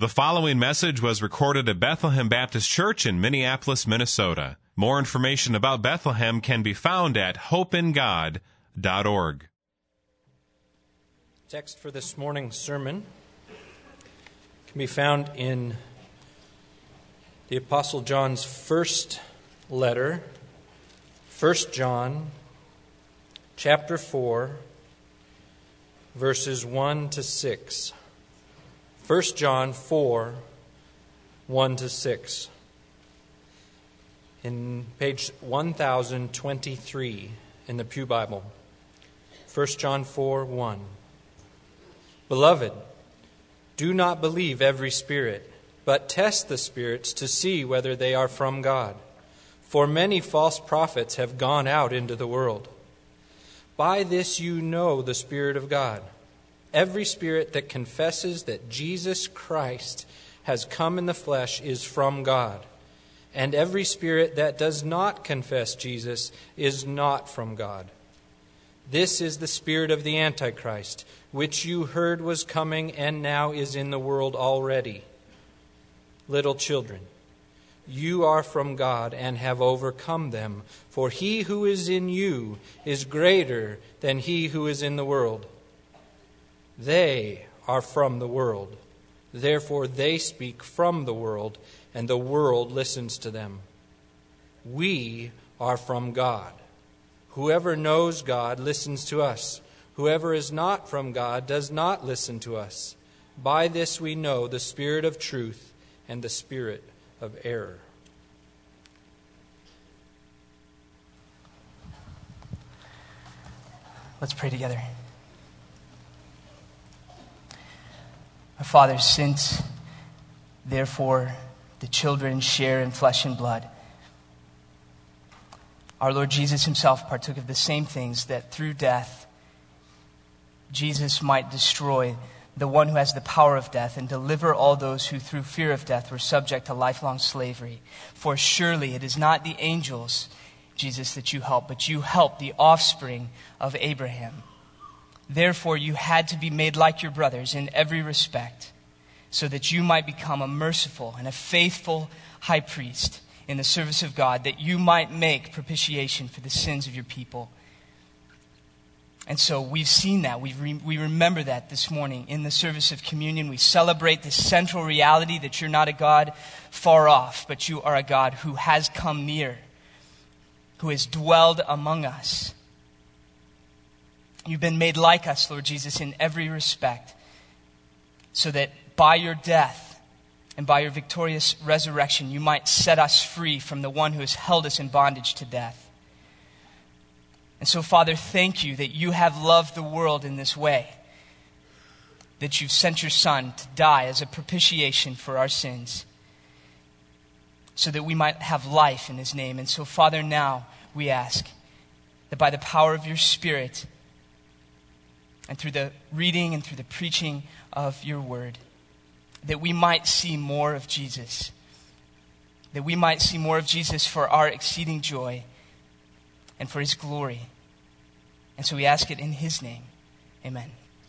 The following message was recorded at Bethlehem Baptist Church in Minneapolis, Minnesota. More information about Bethlehem can be found at hopeingod.org. Text for this morning's sermon can be found in the Apostle John's first letter, 1 John, chapter 4, verses 1 to 6. 1 John 4, 1 to 6. In page 1023 in the Pew Bible. 1 John 4, 1. Beloved, do not believe every spirit, but test the spirits to see whether they are from God. For many false prophets have gone out into the world. By this you know the Spirit of God. Every spirit that confesses that Jesus Christ has come in the flesh is from God. And every spirit that does not confess Jesus is not from God. This is the spirit of the Antichrist, which you heard was coming and now is in the world already. Little children, you are from God and have overcome them, for he who is in you is greater than he who is in the world. They are from the world. Therefore they speak from the world, and the world listens to them. We are from God. Whoever knows God listens to us. Whoever is not from God does not listen to us. By this we know the spirit of truth and the spirit of error. Let's pray together. Our Father, since, therefore, the children share in flesh and blood, our Lord Jesus himself partook of the same things, that through death Jesus might destroy the one who has the power of death and deliver all those who through fear of death were subject to lifelong slavery. For surely it is not the angels, Jesus, that you help, but you help the offspring of Abraham. Therefore, you had to be made like your brothers in every respect, so that you might become a merciful and a faithful high priest in the service of God, that you might make propitiation for the sins of your people. And so we've seen that. We remember that this morning in the service of communion. We celebrate the central reality that you're not a God far off, but you are a God who has come near, who has dwelled among us. You've been made like us, Lord Jesus, in every respect, so that by your death and by your victorious resurrection, you might set us free from the one who has held us in bondage to death. And so, Father, thank you that you have loved the world in this way, that you've sent your Son to die as a propitiation for our sins, so that we might have life in his name. And so, Father, now we ask that by the power of your Spirit, and through the reading and through the preaching of your word, that we might see more of Jesus. That we might see more of Jesus for our exceeding joy and for his glory. And so we ask it in his name. Amen.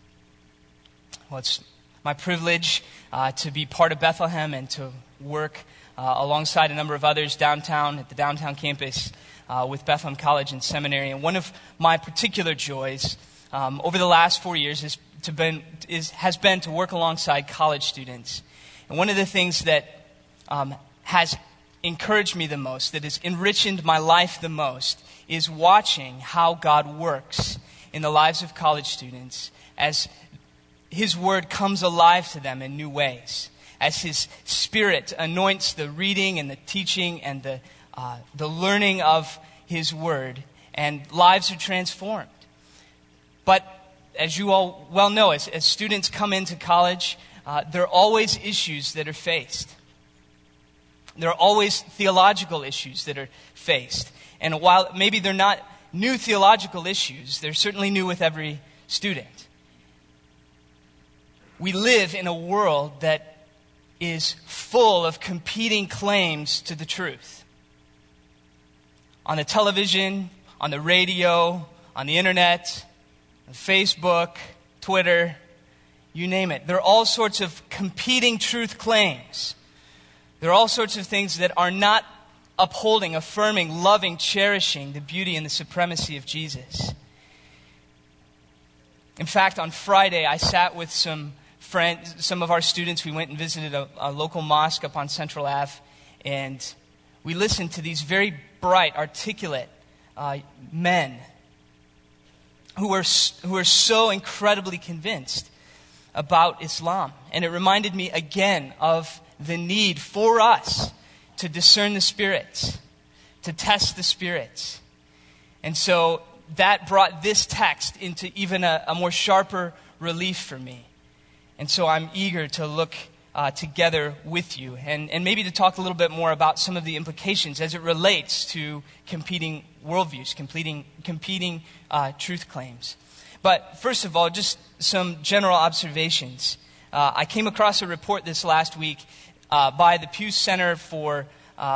Well, it's my privilege to be part of Bethlehem and to work alongside a number of others downtown at the downtown campus with Bethlehem College and Seminary. And one of my particular joys over the last 4 years has been to work alongside college students. And one of the things that has encouraged me the most, that has enriched my life the most, is watching how God works in the lives of college students as his word comes alive to them in new ways, as his Spirit anoints the reading and the teaching and the learning of his word, and lives are transformed. But as you all well know, as students come into college, there are always issues that are faced. There are always theological issues that are faced. And while maybe they're not new theological issues, they're certainly new with every student. We live in a world that is full of competing claims to the truth. On the television, on the radio, on the internet, on Facebook, Twitter, you name it. There are all sorts of competing truth claims. There are all sorts of things that are not upholding, affirming, loving, cherishing the beauty and the supremacy of Jesus. In fact, on Friday, I sat with some friends, some of our students. We went and visited a local mosque up on Central Ave, and we listened to these very bright, articulate men who are so incredibly convinced about Islam. And it reminded me again of the need for us to discern the spirits, to test the spirits. And so that brought this text into even a more sharper relief for me. And so I'm eager to look together with you and maybe to talk a little bit more about some of the implications as it relates to competing worldviews, competing truth claims. But first of all, just some general observations. I came across a report this last week by the Pew Center for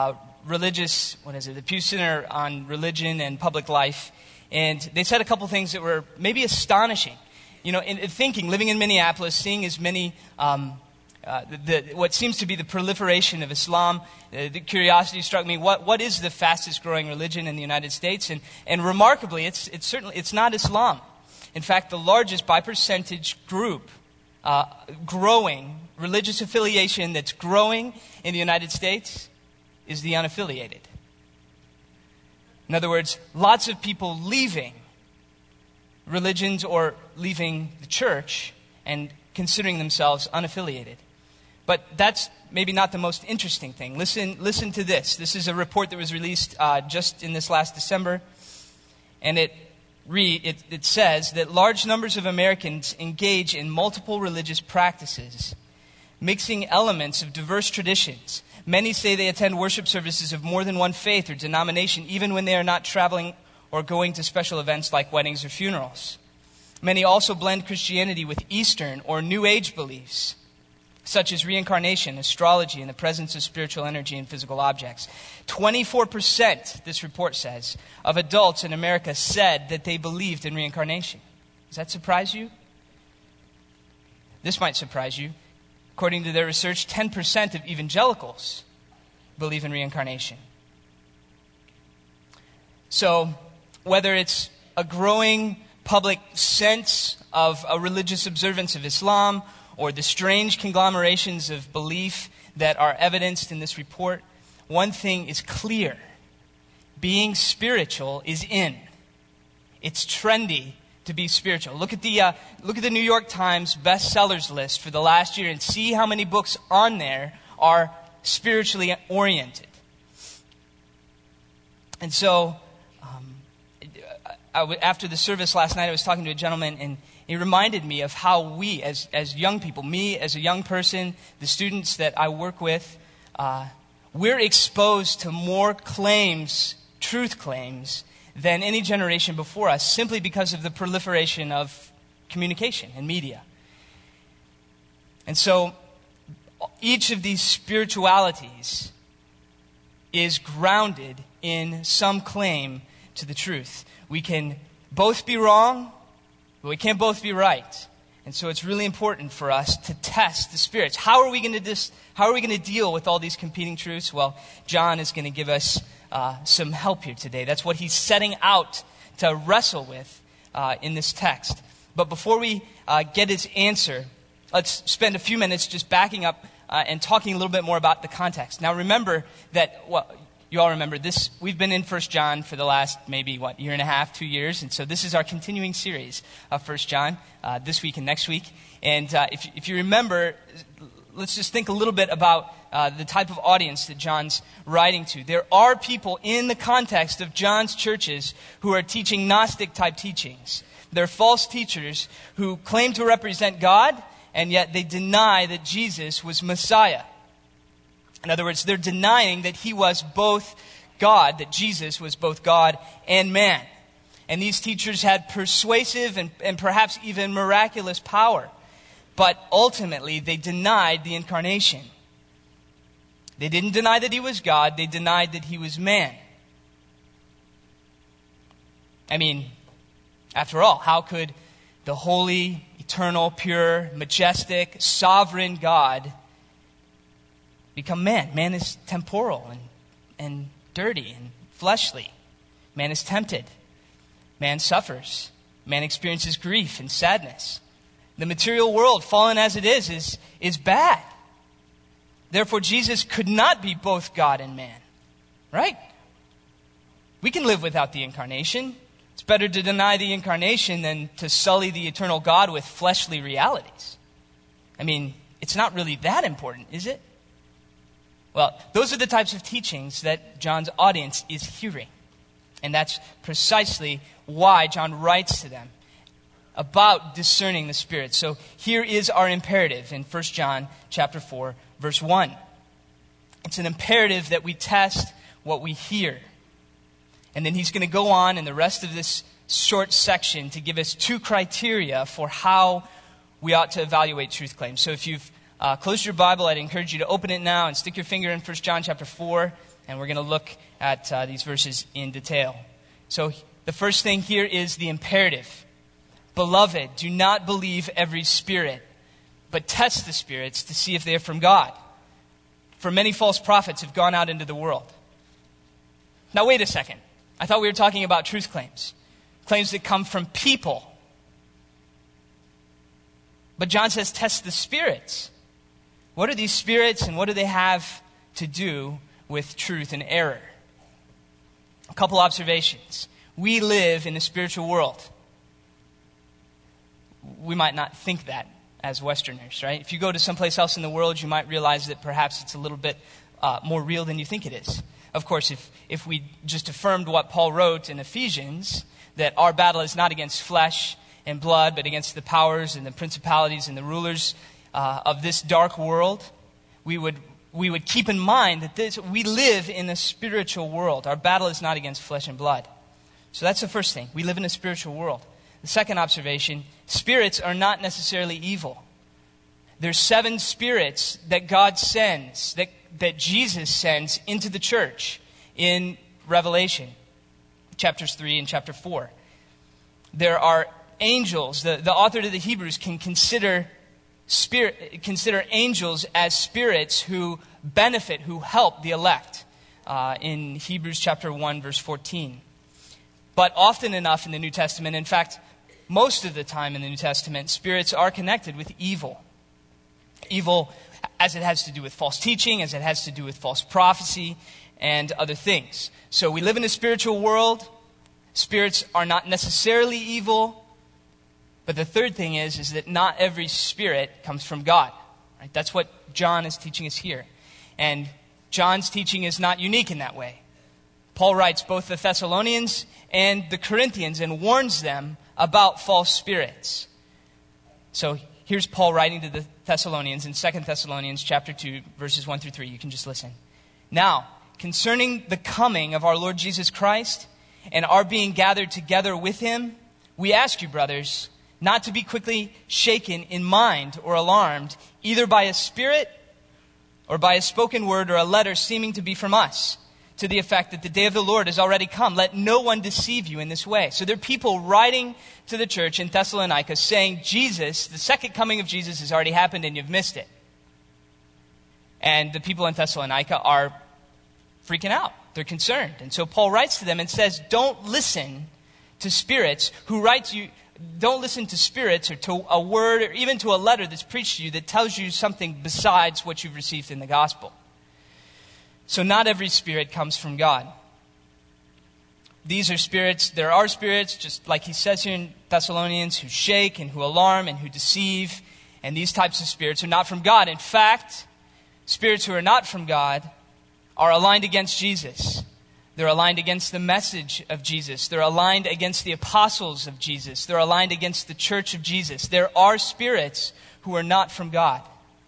the Pew Center on Religion and Public Life. And they said a couple things that were maybe astonishing. You know, in thinking, living in Minneapolis, seeing as many, what seems to be the proliferation of Islam, the curiosity struck me, what is the fastest growing religion in the United States? And remarkably, it's not Islam. In fact, the largest by percentage group, growing, religious affiliation that's growing in the United States is the unaffiliated. In other words, lots of people leaving religions or leaving the church and considering themselves unaffiliated. But that's maybe not the most interesting thing. Listen to this. This is a report that was released just in this last December. And it says that large numbers of Americans engage in multiple religious practices, mixing elements of diverse traditions. Many say they attend worship services of more than one faith or denomination, even when they are not traveling or going to special events like weddings or funerals. Many also blend Christianity with Eastern or New Age beliefs, such as reincarnation, astrology, and the presence of spiritual energy in physical objects. 24%, this report says, of adults in America said that they believed in reincarnation. Does that surprise you? This might surprise you. According to their research, 10% of evangelicals believe in reincarnation. So, whether it's a growing public sense of a religious observance of Islam or the strange conglomerations of belief that are evidenced in this report, one thing is clear. Being spiritual is in. It's trendy to be spiritual. Look at the New York Times bestsellers list for the last year and see how many books on there are spiritually oriented. And so, after the service last night, I was talking to a gentleman, and he reminded me of how we, as young people, me as a young person, the students that I work with, we're exposed to more claims, truth claims, than any generation before us, simply because of the proliferation of communication and media. And so, each of these spiritualities is grounded in some claim to the truth. We can both be wrong, but we can't both be right. And so it's really important for us to test the spirits. How are we going to deal with all these competing truths? Well, John is going to give us some help here today. That's what he's setting out to wrestle with in this text. But before we get his answer, let's spend a few minutes just backing up and talking a little bit more about the context. Now remember that, you all remember this, we've been in 1 John for the last maybe, year and a half, 2 years. And so this is our continuing series of 1 John this week and next week. And if you remember, let's just think a little bit about the type of audience that John's writing to. There are people in the context of John's churches who are teaching Gnostic-type teachings. They're false teachers who claim to represent God, and yet they deny that Jesus was Messiah. In other words, they're denying that he was both God, that Jesus was both God and man. And these teachers had persuasive and perhaps even miraculous power. But ultimately, they denied the incarnation. They didn't deny that he was God. They denied that he was man. I mean, after all, how could the holy, eternal, pure, majestic, sovereign God become man. Man is temporal and dirty and fleshly. Man is tempted. Man suffers. Man experiences grief and sadness. The material world, fallen as it is bad. Therefore, Jesus could not be both God and man. Right? We can live without the incarnation. It's better to deny the incarnation than to sully the eternal God with fleshly realities. I mean, it's not really that important, is it? Well, those are the types of teachings that John's audience is hearing. And that's precisely why John writes to them about discerning the Spirit. So here is our imperative in 1 John chapter 4, verse 1. It's an imperative that we test what we hear. And then he's going to go on in the rest of this short section to give us two criteria for how we ought to evaluate truth claims. So if you've closed your Bible, I'd encourage you to open it now and stick your finger in 1 John chapter 4, and we're going to look at these verses in detail. So the first thing here is the imperative. Beloved, do not believe every spirit, but test the spirits to see if they are from God. For many false prophets have gone out into the world. Now wait a second. I thought we were talking about truth claims. Claims that come from people. But John says test the spirits. What are these spirits and what do they have to do with truth and error? A couple observations. We live in a spiritual world. We might not think that as Westerners, right? If you go to someplace else in the world, you might realize that perhaps it's a little bit more real than you think it is. Of course, if we just affirmed what Paul wrote in Ephesians, that our battle is not against flesh and blood, but against the powers and the principalities and the rulers of this dark world, we would keep in mind that we live in a spiritual world. Our battle is not against flesh and blood. So that's the first thing. We live in a spiritual world. The second observation, spirits are not necessarily evil. There's 7 spirits that God sends, that Jesus sends into the church in Revelation, chapters 3 and chapter 4. There are angels. The author to the Hebrews can consider angels as spirits who benefit, who help the elect, in Hebrews chapter 1, verse 14. But often enough in the New Testament, in fact, most of the time in the New Testament, spirits are connected with evil. Evil as it has to do with false teaching, as it has to do with false prophecy, and other things. So we live in a spiritual world. Spirits are not necessarily evil. But the third thing is that not every spirit comes from God. Right? That's what John is teaching us here. And John's teaching is not unique in that way. Paul writes both the Thessalonians and the Corinthians and warns them about false spirits. So here's Paul writing to the Thessalonians in 2 Thessalonians chapter 2, verses 1 through 3. You can just listen. Now, concerning the coming of our Lord Jesus Christ and our being gathered together with him, we ask you, brothers, not to be quickly shaken in mind or alarmed, either by a spirit or by a spoken word or a letter seeming to be from us, to the effect that the day of the Lord has already come. Let no one deceive you in this way. So there are people writing to the church in Thessalonica saying Jesus, the second coming of Jesus has already happened and you've missed it. And the people in Thessalonica are freaking out. They're concerned. And so Paul writes to them and says, don't listen to spirits who write to you. Don't listen to spirits or to a word or even to a letter that's preached to you that tells you something besides what you've received in the gospel. So not every spirit comes from God. These are spirits, there are spirits, just like he says here in Thessalonians, who shake and who alarm and who deceive. And these types of spirits are not from God. In fact, spirits who are not from God are aligned against Jesus. They're aligned against the message of Jesus. They're aligned against the apostles of Jesus. They're aligned against the church of Jesus. There are spirits who are not from God.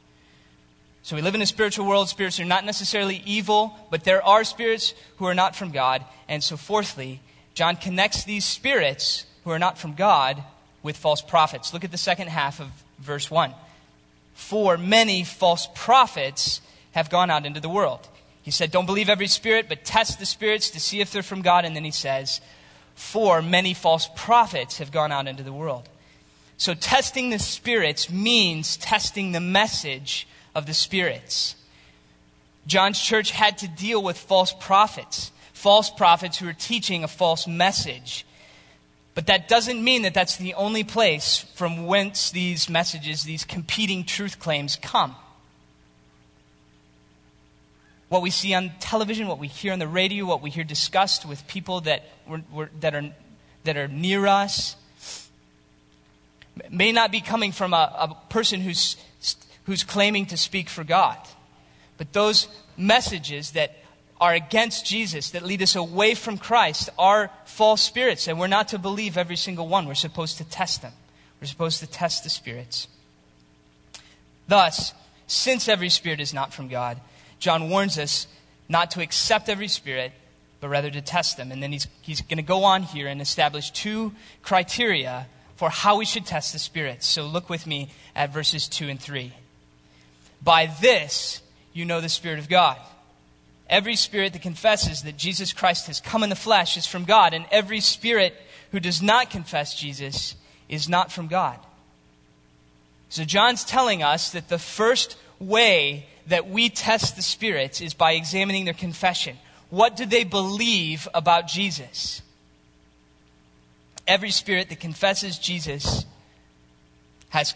So we live in a spiritual world. Spirits are not necessarily evil, but there are spirits who are not from God. And so fourthly, John connects these spirits who are not from God with false prophets. Look at the second half of verse 1. For many false prophets have gone out into the world. He said, don't believe every spirit, but test the spirits to see if they're from God. And then he says, for many false prophets have gone out into the world. So testing the spirits means testing the message of the spirits. John's church had to deal with false prophets who were teaching a false message. But that doesn't mean that that's the only place from whence these messages, these competing truth claims come. What we see on television, what we hear on the radio, what we hear discussed with people that are near us, may not be coming from a person who's claiming to speak for God. But those messages that are against Jesus, that lead us away from Christ, are false spirits. And we're not to believe every single one. We're supposed to test them. We're supposed to test the spirits. Thus, since every spirit is not from God, John warns us not to accept every spirit, but rather to test them. And then he's going to go on here and establish 2 criteria for how we should test the spirits. So look with me at verses 2 and 3. By this, you know the Spirit of God. Every spirit that confesses that Jesus Christ has come in the flesh is from God, and every spirit who does not confess Jesus is not from God. So John's telling us that the first way that we test the spirits is by examining their confession. What do they believe about Jesus? Every spirit that confesses Jesus has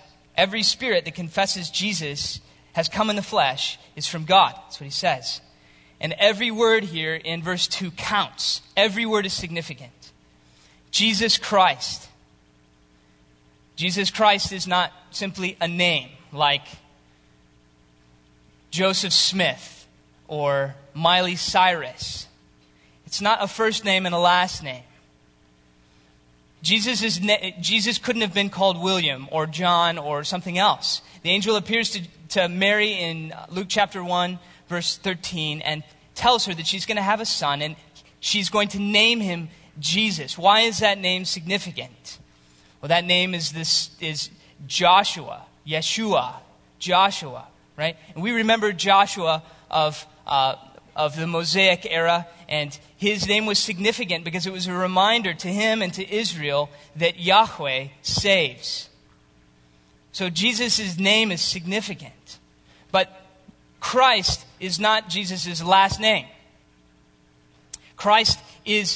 come in the flesh is from God. That's what he says. And every word here in verse 2 counts. Every word is significant. Jesus Christ. Jesus Christ is not simply a name like Joseph Smith or Miley Cyrus. It's not a first name and a last name. Jesus couldn't have been called William or John or something else. The angel appears to Mary in Luke chapter 1, verse 13, and tells her that she's going to have a son, and she's going to name him Jesus. Why is that name significant? Well, that name is Joshua, Yeshua, Joshua, right? And we remember Joshua of the Mosaic era, and his name was significant because it was a reminder to him and to Israel that Yahweh saves. So Jesus' name is significant. But Christ is not Jesus' last name. Christ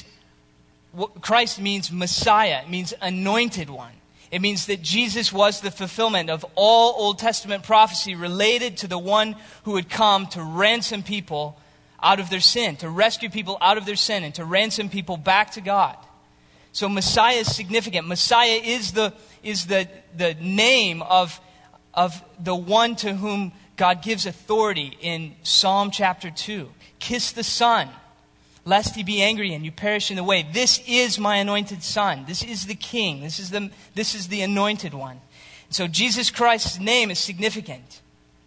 means Messiah. It means anointed one. It means that Jesus was the fulfillment of all Old Testament prophecy related to the one who would come to ransom people out of their sin, to rescue people out of their sin, and to ransom people back to God. So Messiah is significant. Messiah is the name of the one to whom God gives authority in Psalm chapter 2. Kiss the Son, lest he be angry and you perish in the way. This is my anointed Son. This is the King. This is the anointed one. So Jesus Christ's name is significant.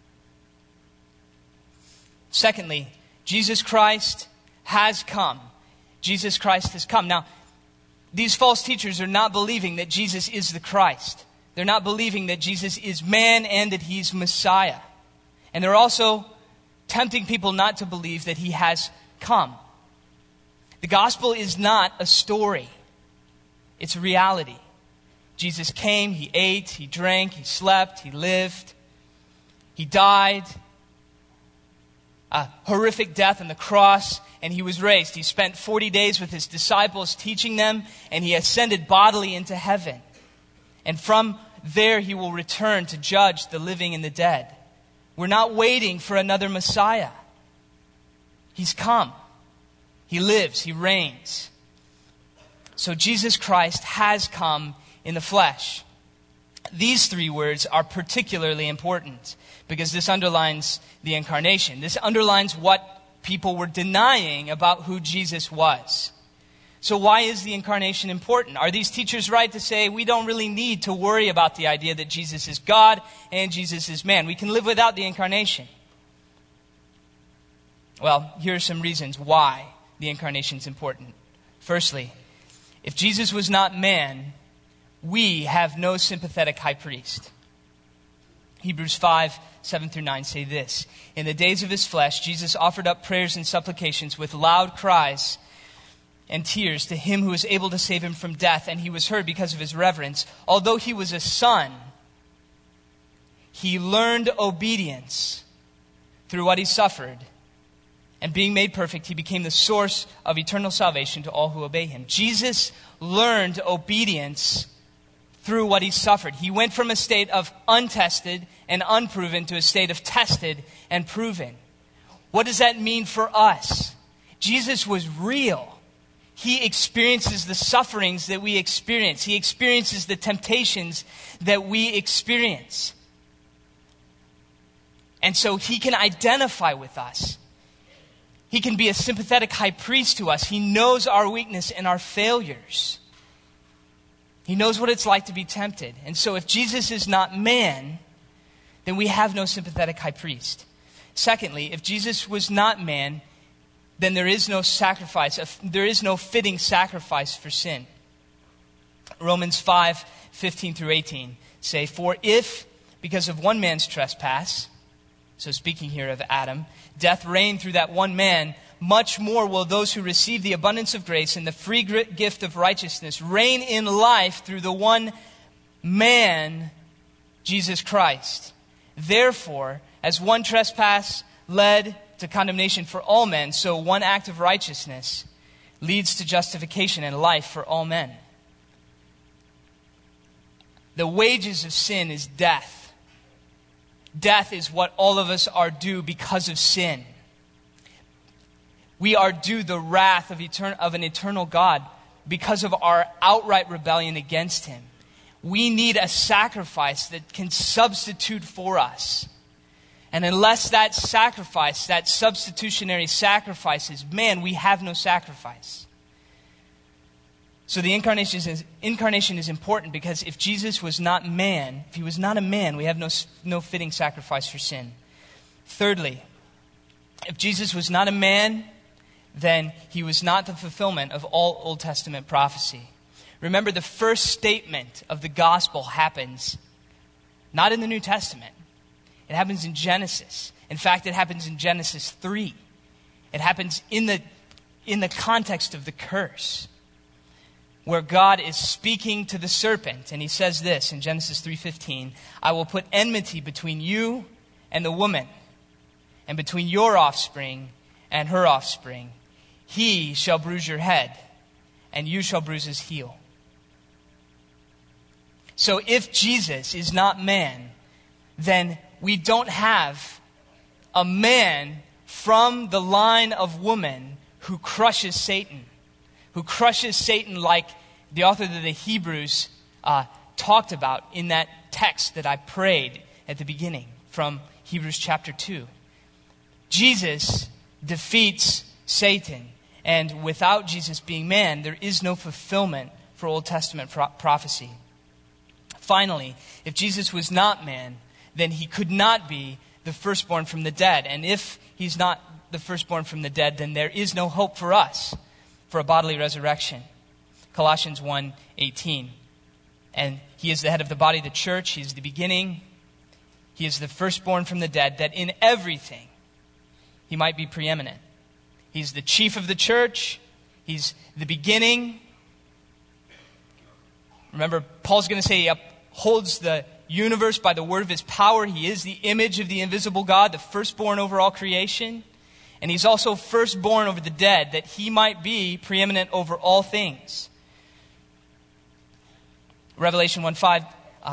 Secondly, Jesus Christ has come. Jesus Christ has come. Now, these false teachers are not believing that Jesus is the Christ. They're not believing that Jesus is man and that he's Messiah. And they're also tempting people not to believe that he has come. The gospel is not a story. It's a reality. Jesus came, he ate, he drank, he slept, he lived, he died a horrific death on the cross, and he was raised. He spent 40 days with his disciples teaching them, and he ascended bodily into heaven. And from there he will return to judge the living and the dead. We're not waiting for another Messiah. He's come. He lives. He reigns. So Jesus Christ has come in the flesh. These 3 words are particularly important because this underlines the incarnation. This underlines what people were denying about who Jesus was. So why is the incarnation important? Are these teachers right to say we don't really need to worry about the idea that Jesus is God and Jesus is man? We can live without the incarnation. Well, here are some reasons why the incarnation is important. Firstly, if Jesus was not man, we have no sympathetic high priest. Hebrews 5, 7 through 9 say this. In the days of his flesh, Jesus offered up prayers and supplications with loud cries and tears to him who is able to save him from death, and he was heard because of his reverence. Although he was a son, he learned obedience through what he suffered. And being made perfect, he became the source of eternal salvation to all who obey him. Jesus learned obedience through what he suffered. He went from a state of untested and unproven to a state of tested and proven. What does that mean for us? Jesus was real. He experiences the sufferings that we experience. He experiences the temptations that we experience. And so he can identify with us. He can be a sympathetic high priest to us. He knows our weakness and our failures. He knows what it's like to be tempted. And so if Jesus is not man, then we have no sympathetic high priest. Secondly, if Jesus was not man, then there is no sacrifice. There is no fitting sacrifice for sin. Romans 5:15 through 18 say, "For if, because of one man's trespass," so speaking here of Adam, "death reigned through that one man, much more will those who receive the abundance of grace and the free gift of righteousness reign in life through the one man, Jesus Christ. Therefore, as one trespass led to condemnation for all men, so one act of righteousness leads to justification and life for all men." The wages of sin is death. Death is what all of us are due because of sin. We are due the wrath of an eternal God because of our outright rebellion against him. We need a sacrifice that can substitute for us. And unless that sacrifice, that substitutionary sacrifice is man, we have no sacrifice. So the incarnation is important because if Jesus was not man, if he was not a man, we have no fitting sacrifice for sin. Thirdly, if Jesus was not a man, then he was not the fulfillment of all Old Testament prophecy. Remember, the first statement of the gospel happens not in the New Testament. It happens in Genesis. In fact, it happens in Genesis 3. It happens in the context of the curse, where God is speaking to the serpent, and he says this in Genesis 3:15, "I will put enmity between you and the woman, and between your offspring and her offspring. He shall bruise your head, and you shall bruise his heel." So if Jesus is not man, then we don't have a man from the line of woman who crushes Satan. Who crushes Satan like the author of the Hebrews talked about in that text that I prayed at the beginning from Hebrews chapter 2. Jesus defeats Satan, and without Jesus being man, there is no fulfillment for Old Testament prophecy. Finally, if Jesus was not man, then he could not be the firstborn from the dead. And if he's not the firstborn from the dead, then there is no hope for us for a bodily resurrection. Colossians 1:18. "And he is the head of the body of the church. He is the beginning. He is the firstborn from the dead, that in everything he might be preeminent." He's the chief of the church. He's the beginning. Remember, Paul's going to say he upholds the universe by the word of his power. He is the image of the invisible God, the firstborn over all creation. And he's also firstborn over the dead, that he might be preeminent over all things. Revelation 1:5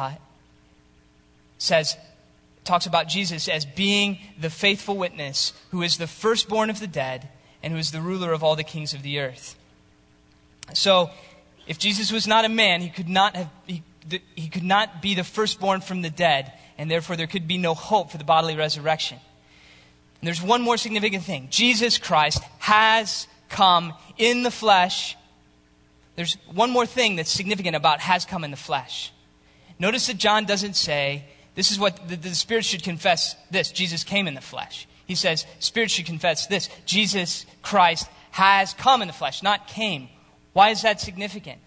talks about Jesus as being the faithful witness who is the firstborn of the dead and who is the ruler of all the kings of the earth. So, if Jesus was not a man, he could not be the firstborn from the dead, and therefore there could be no hope for the bodily resurrection. And there's one more significant thing. Jesus Christ has come in the flesh. There's one more thing that's significant about has come in the flesh. Notice that John doesn't say, this is what the Spirit should confess this, Jesus came in the flesh. He says, Spirit should confess this, Jesus Christ has come in the flesh, not came. Why is that significant?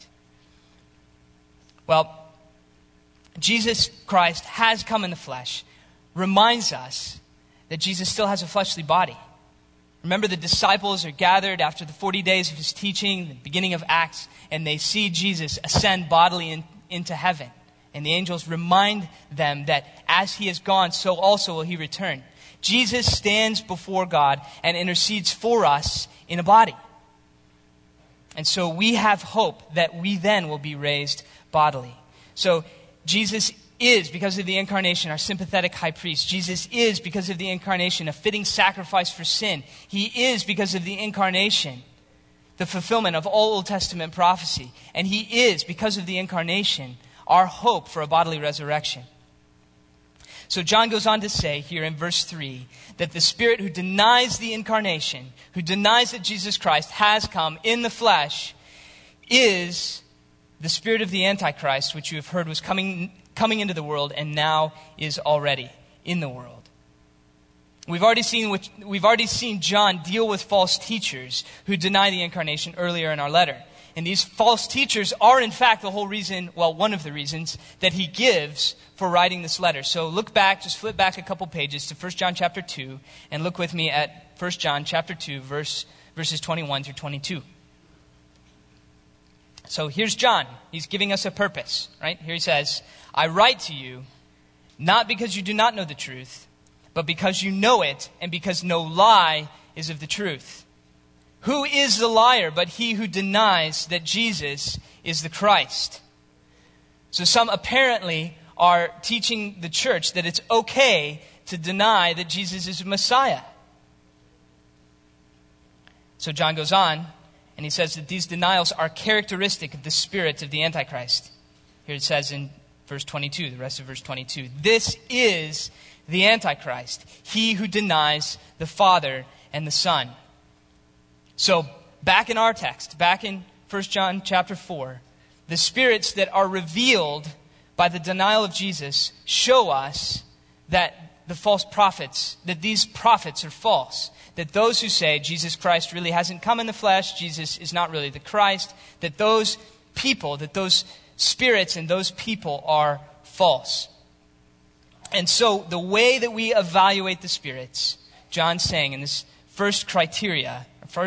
Well, Jesus Christ has come in the flesh reminds us that Jesus still has a fleshly body. Remember, the disciples are gathered after the 40 days of his teaching, the beginning of Acts, and they see Jesus ascend bodily into heaven. And the angels remind them that as he has gone, so also will he return. Jesus stands before God and intercedes for us in a body. And so we have hope that we then will be raised bodily. So Jesus is, because of the incarnation, our sympathetic high priest. Jesus is, because of the incarnation, a fitting sacrifice for sin. He is, because of the incarnation, the fulfillment of all Old Testament prophecy. And he is, because of the incarnation, our hope for a bodily resurrection. So John goes on to say here in verse 3 that the Spirit who denies the incarnation, who denies that Jesus Christ has come in the flesh, is the spirit of the Antichrist, which you have heard was coming into the world and now is already in the world. We've already seen John deal with false teachers who deny the incarnation earlier in our letter. And these false teachers are, in fact, the whole reason, well, one of the reasons that he gives for writing this letter. So look back, just flip back a couple pages to 1 John chapter 2, and look with me at 1 John chapter 2, verses 21 through 22. So here's John. He's giving us a purpose, right? Here he says, I write to you, not because you do not know the truth, but because you know it, and because no lie is of the truth. Who is the liar but he who denies that Jesus is the Christ? So some apparently are teaching the church that it's okay to deny that Jesus is Messiah. So John goes on, and he says that these denials are characteristic of the spirit of the Antichrist. Here it says in verse 22, the rest of verse 22, this is the Antichrist, he who denies the Father and the Son. So back in our text, back in 1 John chapter 4, the spirits that are revealed by the denial of Jesus show us that the false prophets, that these prophets are false. That those who say Jesus Christ really hasn't come in the flesh, Jesus is not really the Christ, that those people, that those spirits and those people are false. And so the way that we evaluate the spirits, John's saying in this first criterion,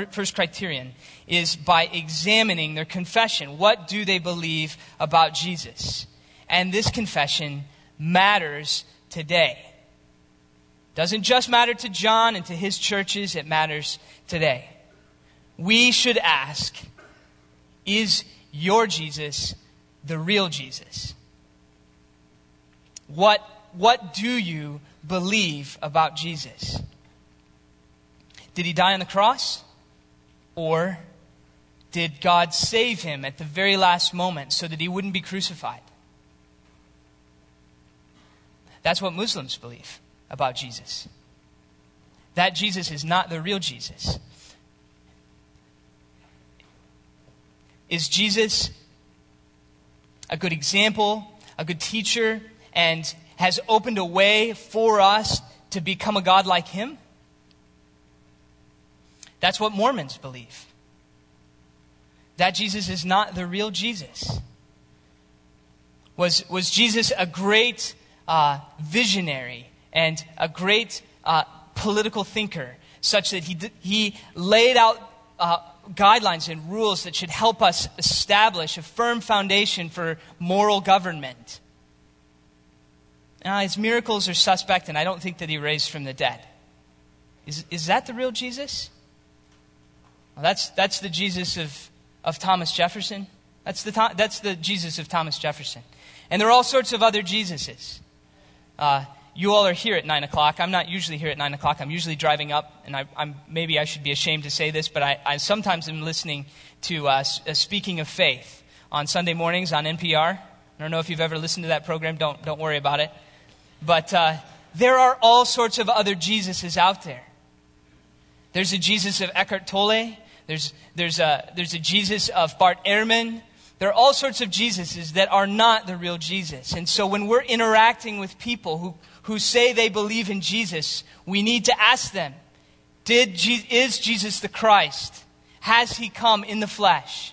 is by examining their confession. What do they believe about Jesus? And this confession matters today. Doesn't just matter to John and to his churches, it matters today. We should ask, is your Jesus the real Jesus? What do you believe about Jesus? Did he die on the cross? Or did God save him at the very last moment so that he wouldn't be crucified? That's what Muslims believe about Jesus. That Jesus is not the real Jesus. Is Jesus a good example, a good teacher, and has opened a way for us to become a God like him? That's what Mormons believe. That Jesus is not the real Jesus. Was Jesus a great visionary and a great political thinker, such that he laid out guidelines and rules that should help us establish a firm foundation for moral government? His miracles are suspect, and I don't think that he raised from the dead. Is that the real Jesus? Well, that's the Jesus of Thomas Jefferson. That's the Jesus of Thomas Jefferson. And there are all sorts of other Jesuses. You all are here at 9 o'clock. I'm not usually here at 9 o'clock. I'm usually driving up, and maybe I should be ashamed to say this, but I sometimes am listening to Speaking of Faith on Sunday mornings on NPR. I don't know if you've ever listened to that program. Don't worry about it. But there are all sorts of other Jesuses out there. There's a Jesus of Eckhart Tolle. There's a Jesus of Bart Ehrman. There are all sorts of Jesuses that are not the real Jesus. And so when we're interacting with people who say they believe in Jesus, we need to ask them, is Jesus the Christ? Has he come in the flesh?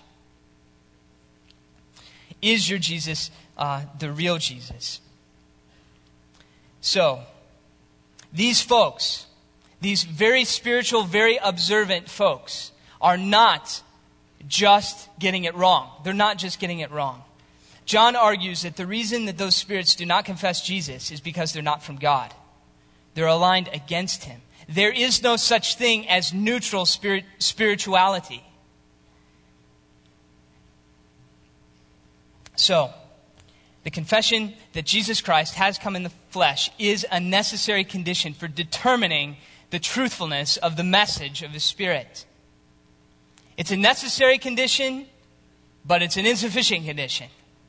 Is your Jesus the real Jesus? So, these folks, these very spiritual, very observant folks are not just getting it wrong. They're not just getting it wrong. John argues that the reason that those spirits do not confess Jesus is because they're not from God. They're aligned against him. There is no such thing as neutral spirituality. So, the confession that Jesus Christ has come in the flesh is a necessary condition for determining the truthfulness of the message of the Spirit. It's a necessary condition, but it's an insufficient condition.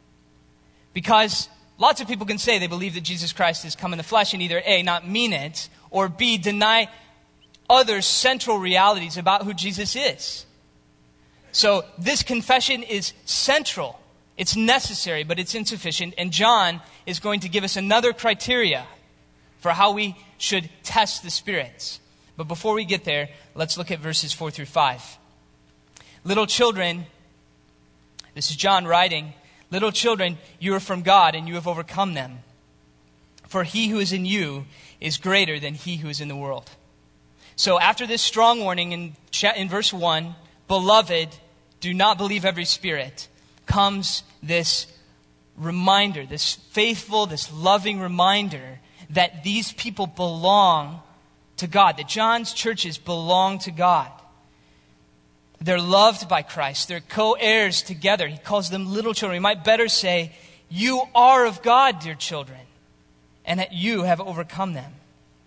Because lots of people can say they believe that Jesus Christ has come in the flesh and either A, not mean it, or B, deny other central realities about who Jesus is. So this confession is central. It's necessary, but it's insufficient. And John is going to give us another criteria for how we should test the spirits. But before we get there, let's look at verses 4 through 5. Little children, this is John writing, little children, you are from God and you have overcome them. For he who is in you is greater than he who is in the world. So after this strong warning in verse 1, beloved, do not believe every spirit, comes this reminder, this faithful, this loving reminder that these people belong to God, that John's churches belong to God. They're loved by Christ. They're co-heirs together. He calls them little children. We might better say, you are of God, dear children, and that you have overcome them.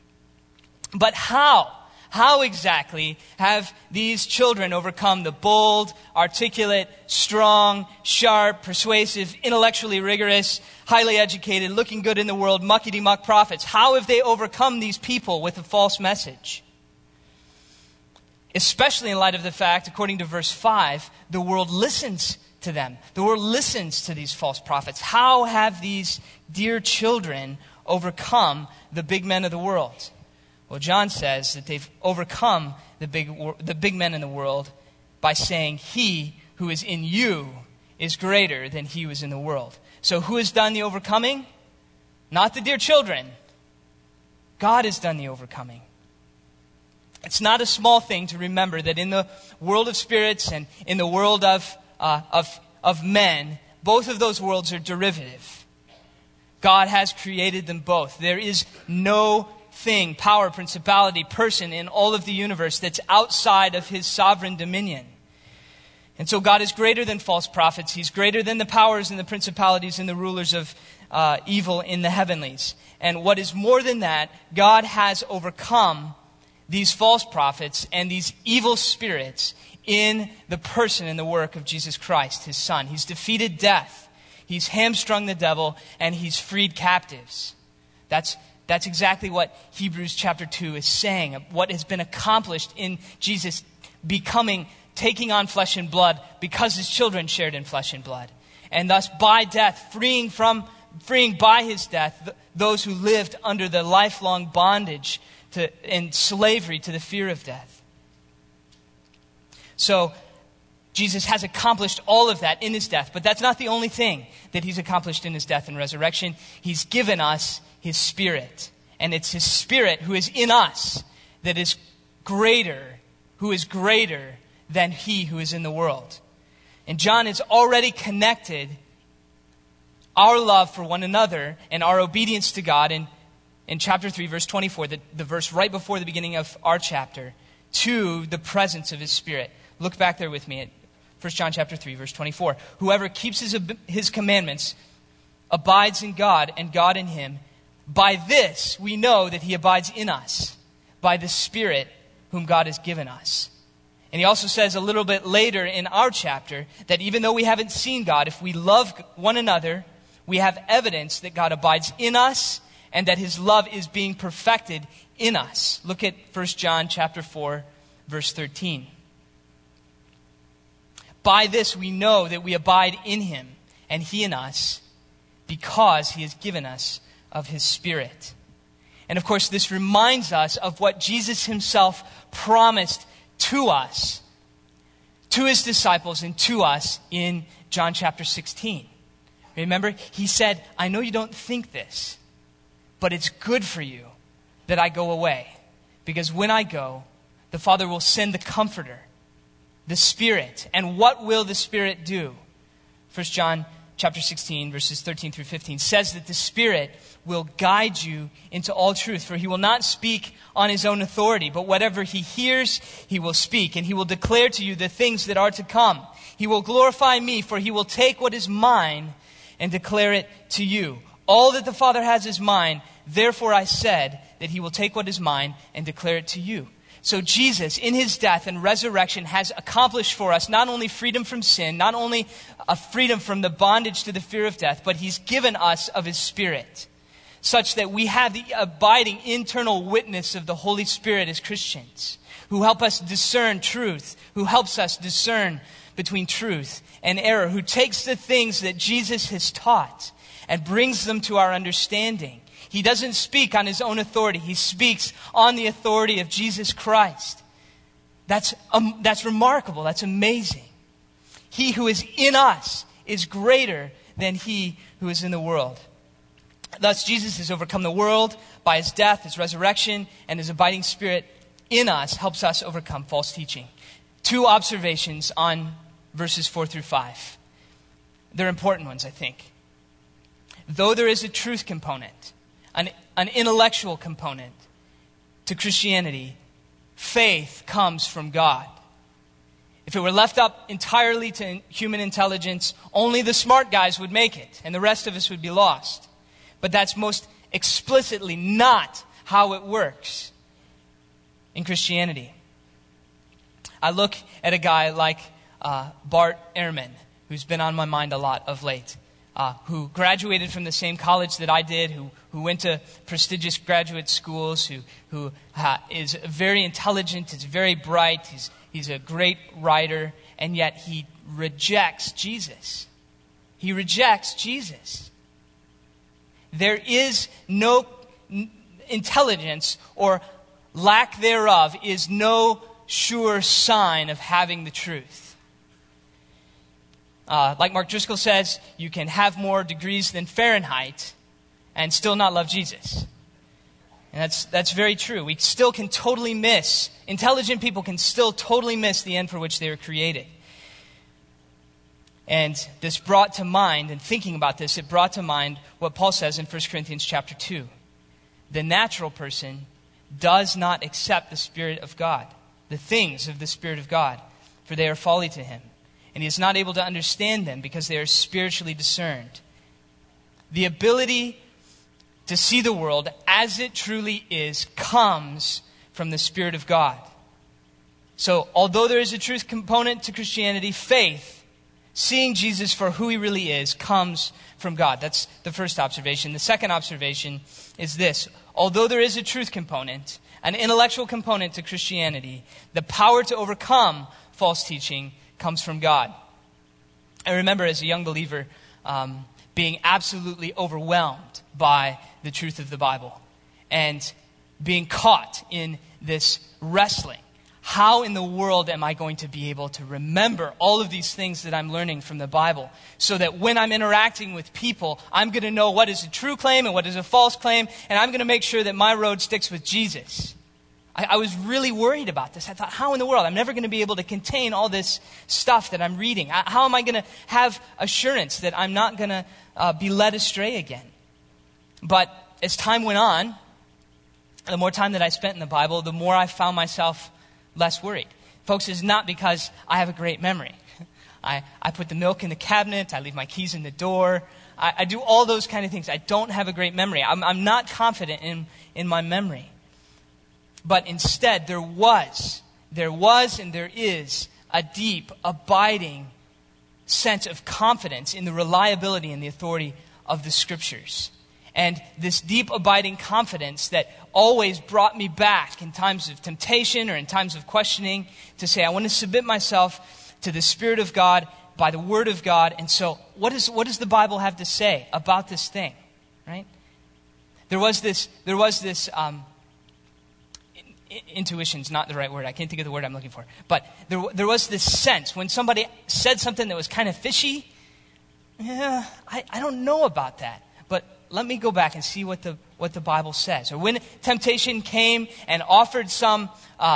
But how? How exactly have these children overcome the bold, articulate, strong, sharp, persuasive, intellectually rigorous, highly educated, looking good in the world, muckety-muck prophets? How have they overcome these people with a false message? Especially in light of the fact, according to verse 5, the world listens to them. The world listens to these false prophets. How have these dear children overcome the big men of the world? Well, John says that they've overcome the big men in the world by saying, he who is in you is greater than he who is in the world. So who has done the overcoming? Not the dear children. God has done the overcoming. It's not a small thing to remember that in the world of spirits and in the world of men, both of those worlds are derivative. God has created them both. There is no thing, power, principality, person in all of the universe that's outside of his sovereign dominion. And so God is greater than false prophets. He's greater than the powers and the principalities and the rulers of evil in the heavenlies. And what is more than that, God has overcome these false prophets and these evil spirits in the person and the work of Jesus Christ, his Son. He's defeated death. He's hamstrung the devil, and he's freed captives. That's exactly what Hebrews chapter 2 is saying. What has been accomplished in Jesus taking on flesh and blood because his children shared in flesh and blood. And thus by death, freeing by his death those who lived under the lifelong bondage and slavery to the fear of death. So Jesus has accomplished all of that in his death, but that's not the only thing that he's accomplished in his death and resurrection. He's given us his Spirit, and it's his Spirit who is in us that is greater, who is greater than he who is in the world. And John has already connected our love for one another and our obedience to God in chapter 3, verse 24, the verse right before the beginning of our chapter, to the presence of his Spirit. Look back there with me at 1 John chapter 3, verse 24. Whoever keeps his commandments abides in God and God in him. By this we know that he abides in us, by the Spirit whom God has given us. And he also says a little bit later in our chapter that even though we haven't seen God, if we love one another, we have evidence that God abides in us and that his love is being perfected in us. Look at 1 John chapter 4, verse 13. By this we know that we abide in him and he in us, because he has given us of his Spirit. And of course, this reminds us of what Jesus himself promised to us, to his disciples and to us in John chapter 16. Remember, he said, I know you don't think this, but it's good for you that I go away. because when I go, the Father will send the Comforter, the Spirit. And what will the Spirit do? 1 John chapter 16, verses 13 through 15 says that the Spirit will guide you into all truth, for he will not speak on his own authority, but whatever he hears, he will speak, and he will declare to you the things that are to come. He will glorify me, for he will take what is mine and declare it to you. All that the Father has is mine, therefore I said that he will take what is mine and declare it to you. So Jesus, in his death and resurrection, has accomplished for us not only freedom from sin, not only a freedom from the bondage to the fear of death, but he's given us of his Spirit, such that we have the abiding internal witness of the Holy Spirit as Christians, who help us discern truth, who helps us discern between truth and error, who takes the things that Jesus has taught and brings them to our understanding. He doesn't speak on his own authority. He speaks on the authority of Jesus Christ. That's remarkable. That's amazing. He who is in us is greater than he who is in the world. Thus, Jesus has overcome the world by his death, his resurrection, and his abiding Spirit in us helps us overcome false teaching. 2 observations on verses 4 through 5. They're important ones, I think. Though there is a truth component, an intellectual component to Christianity, faith comes from God. If it were left up entirely to human intelligence, only the smart guys would make it, and the rest of us would be lost. But that's most explicitly not how it works in Christianity. I look at a guy like Bart Ehrman, who's been on my mind a lot of late, who graduated from the same college that I did, who went to prestigious graduate schools, who is very intelligent, is very bright, he's a great writer, and yet he rejects Jesus. He rejects Jesus. There is no intelligence, or lack thereof is no sure sign of having the truth. Like Mark Driscoll says, you can have more degrees than Fahrenheit and still not love Jesus. And that's very true. We still can totally miss, intelligent people can still totally miss the end for which they were created. And this brought to mind, and thinking about this, it brought to mind what Paul says in 1 Corinthians chapter 2. The natural person does not accept the Spirit of God, the things of the Spirit of God, for they are folly to him. And he is not able to understand them because they are spiritually discerned. The ability to see the world as it truly is comes from the Spirit of God. So, although there is a truth component to Christianity, faith, seeing Jesus for who he really is, comes from God. That's the first observation. The second observation is this. Although there is a truth component, an intellectual component to Christianity, the power to overcome false teaching comes from God. I remember as a young believer being absolutely overwhelmed by the truth of the Bible and being caught in this wrestling. How in the world am I going to be able to remember all of these things that I'm learning from the Bible so that when I'm interacting with people, I'm going to know what is a true claim and what is a false claim, and I'm going to make sure that my road sticks with Jesus? I was really worried about this. I thought, how in the world? I'm never going to be able to contain all this stuff that I'm reading. How am I going to have assurance that I'm not going to be led astray again? But as time went on, the more time that I spent in the Bible, the more I found myself less worried. Folks, it's not because I have a great memory. I put the milk in the cabinet. I leave my keys in the door. I do all those kind of things. I don't have a great memory. I'm not confident in my memory. But instead, there was and there is a deep, abiding sense of confidence in the reliability and the authority of the Scriptures. And this deep, abiding confidence that always brought me back in times of temptation or in times of questioning to say, I want to submit myself to the Spirit of God by the Word of God. And so, what does the Bible have to say about this thing? Right? There was this intuition's not the right word. I can't think of the word I'm looking for. But there was this sense when somebody said something that was kind of fishy. Yeah, I don't know about that. But let me go back and see what the Bible says. Or when temptation came and offered some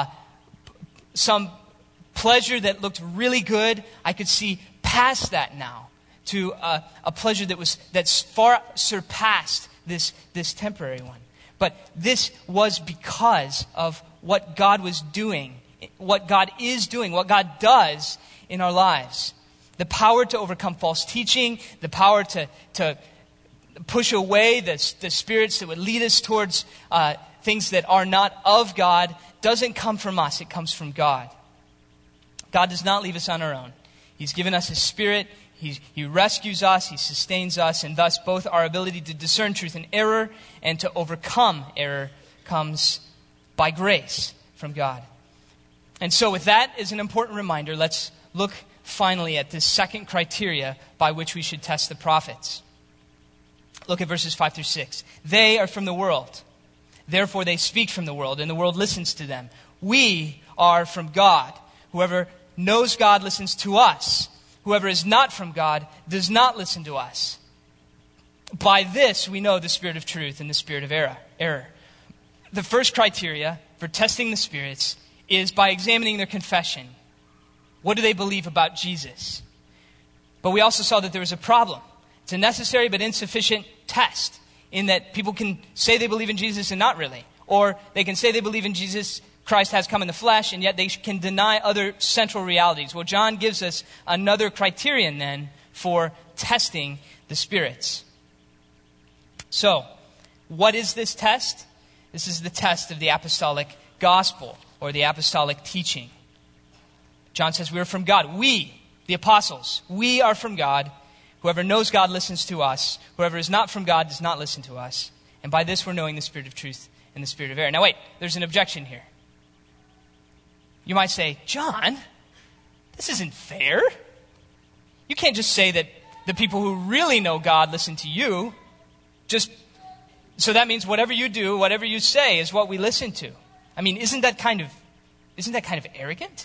pleasure that looked really good, I could see past that now to a pleasure that's far surpassed this temporary one. But this was because of what God was doing, what God is doing, what God does in our lives. The power to overcome false teaching, the power to push away the spirits that would lead us towards things that are not of God, doesn't come from us, it comes from God. God does not leave us on our own. He's given us His Spirit. He rescues us, He sustains us, and thus both our ability to discern truth and error and to overcome error comes by grace from God. And so with that as an important reminder, let's look finally at this second criteria by which we should test the prophets. Look at verses 5 through 6. They are from the world. Therefore they speak from the world, and the world listens to them. We are from God. Whoever knows God listens to us. Whoever is not from God does not listen to us. By this we know the spirit of truth and the spirit of error. The first criteria for testing the spirits is by examining their confession. What do they believe about Jesus? But we also saw that there was a problem. It's a necessary but insufficient test in that people can say they believe in Jesus and not really. Or they can say they believe in Jesus, Christ has come in the flesh, and yet they can deny other central realities. Well, John gives us another criterion then for testing the spirits. So, what is this test? This is the test of the apostolic gospel or the apostolic teaching. John says we are from God. We, the apostles, we are from God. Whoever knows God listens to us. Whoever is not from God does not listen to us. And by this we're knowing the spirit of truth and the spirit of error. Now wait, there's an objection here. You might say, John, this isn't fair. You can't just say that the people who really know God listen to you. So that means whatever you do, whatever you say is what we listen to. I mean, isn't that kind of arrogant?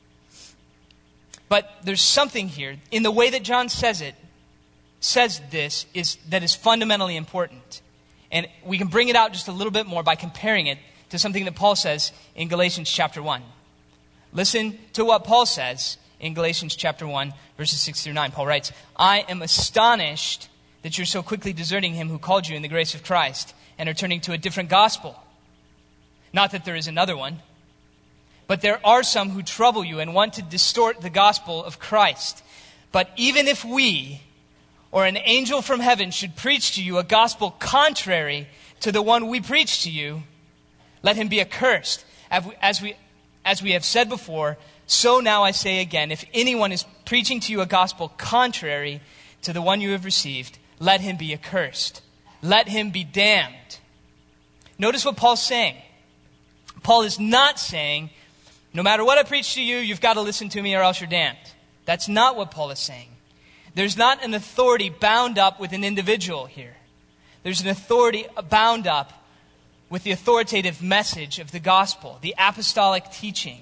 But there's something here in the way that John says this that is fundamentally important. And we can bring it out just a little bit more by comparing it to something that Paul says in Galatians chapter 1. Listen to what Paul says in Galatians chapter 1, verses 6 through 9. Paul writes, I am astonished that you're so quickly deserting him who called you in the grace of Christ and are turning to a different gospel. Not that there is another one, but there are some who trouble you and want to distort the gospel of Christ. But even if we or an angel from heaven should preach to you a gospel contrary to the one we preach to you, let him be accursed. As we have said before, so now I say again, if anyone is preaching to you a gospel contrary to the one you have received, let him be accursed. Let him be damned. Notice what Paul's saying. Paul is not saying, no matter what I preach to you, you've got to listen to me or else you're damned. That's not what Paul is saying. There's not an authority bound up with an individual here. There's an authority bound up with the authoritative message of the gospel, the apostolic teaching.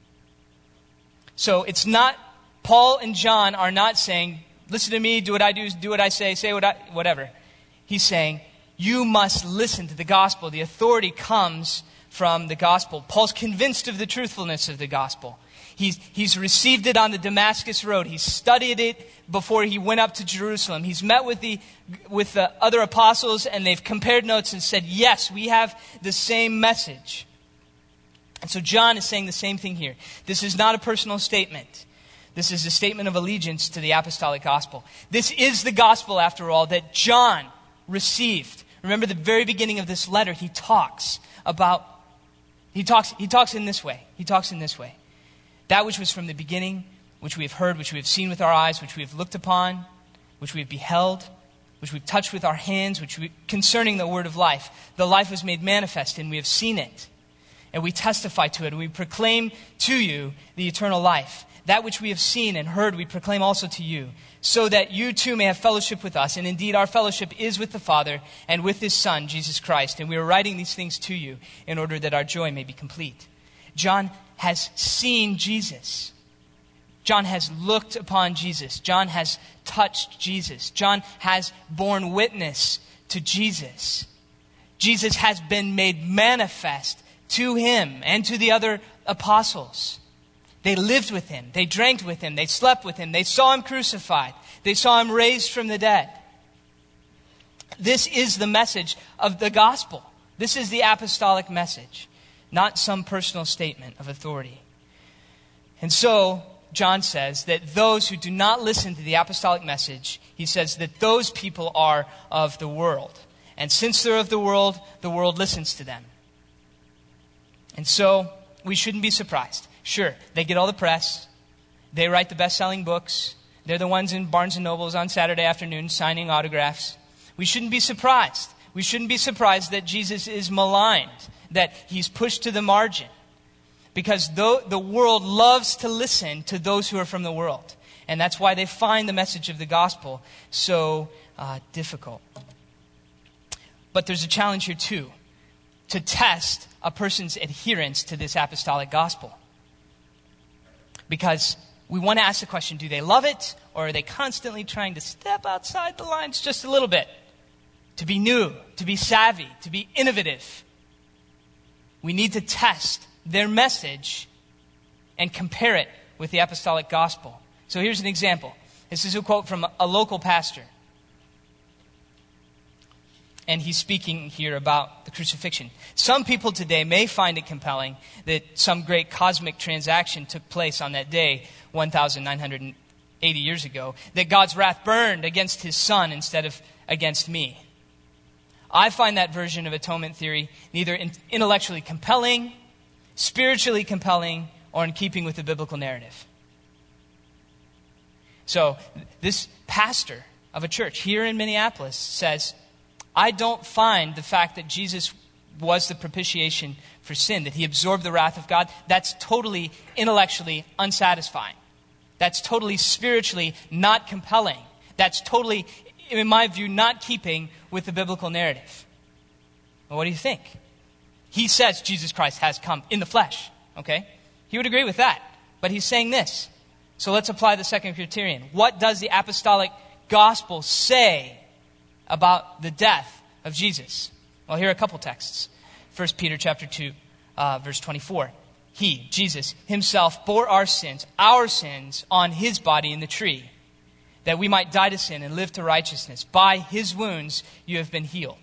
So it's not, Paul and John are not saying, listen to me, do what I do what I say whatever. He's saying, you must listen to the gospel. The authority comes from the gospel. Paul's convinced of the truthfulness of the gospel. He's received it on the Damascus road. He's studied it before he went up to Jerusalem. He's met with the other apostles and they've compared notes and said, yes, we have the same message. And so John is saying the same thing here. This is not a personal statement. This is a statement of allegiance to the apostolic gospel. This is the gospel, after all, that John received. Remember the very beginning of this letter, he talks in this way. That which was from the beginning, which we have heard, which we have seen with our eyes, which we have looked upon, which we have beheld, which we've touched with our hands, concerning the word of life. The life was made manifest, and we have seen it. And we testify to it, and we proclaim to you the eternal life. That which we have seen and heard, we proclaim also to you, so that you too may have fellowship with us. And indeed, our fellowship is with the Father and with His Son, Jesus Christ. And we are writing these things to you in order that our joy may be complete. John has seen Jesus. John has looked upon Jesus. John has touched Jesus. John has borne witness to Jesus. Jesus has been made manifest to him and to the other apostles. They lived with him. They drank with him. They slept with him. They saw him crucified. They saw him raised from the dead. This is the message of the gospel. This is the apostolic message, not some personal statement of authority. And so, John says that those who do not listen to the apostolic message, he says that those people are of the world. And since they're of the world listens to them. And so, we shouldn't be surprised. Sure, they get all the press. They write the best-selling books. They're the ones in Barnes & Nobles on Saturday afternoon signing autographs. We shouldn't be surprised. We shouldn't be surprised that Jesus is maligned, that he's pushed to the margin. Because the world loves to listen to those who are from the world. And that's why they find the message of the gospel so difficult. But there's a challenge here too, to test a person's adherence to this apostolic gospel. Because we want to ask the question, do they love it? Or are they constantly trying to step outside the lines just a little bit? To be new, to be savvy, to be innovative. We need to test their message and compare it with the apostolic gospel. So here's an example. This is a quote from a local pastor. And he's speaking here about the crucifixion. Some people today may find it compelling that some great cosmic transaction took place on that day, 1,980 years ago, that God's wrath burned against his son instead of against me. I find that version of atonement theory neither intellectually compelling, spiritually compelling, or in keeping with the biblical narrative. So, this pastor of a church here in Minneapolis says, I don't find the fact that Jesus was the propitiation for sin, that he absorbed the wrath of God, that's totally intellectually unsatisfying. That's totally spiritually not compelling. That's totally, in my view, not keeping with the biblical narrative. Well, what do you think? He says Jesus Christ has come in the flesh, okay? He would agree with that. But he's saying this. So let's apply the second criterion. What does the apostolic gospel say about the death of Jesus? Well, here are a couple texts. 1 Peter chapter 2, verse 24. He, Jesus, himself bore our sins on his body in the tree, that we might die to sin and live to righteousness. By his wounds you have been healed.